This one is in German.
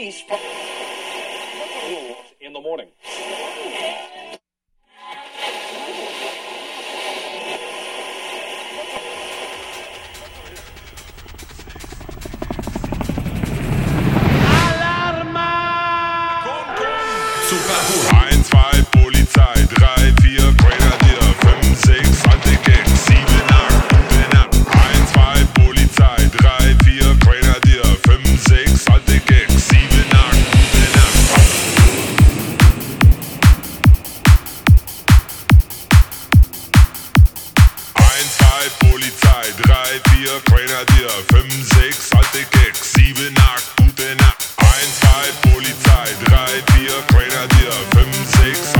police in the morning. Super 1, 2, Polizei, 3, 4, Grenadier, 5, 6, Anti-Gang, 7, 8, guten Nacht. 1, 2, Polizei, 3, 4, Grenadier, 5, 6, Anti-Gang, 7, 8, gute Nacht. 1, 2, Polizei, 3, 4, Grenadier, 5, 6, Anti-Gang, 7, 8, gute Nacht. 1, 2, Polizei, 3, 4, Grenadier, 5, 6,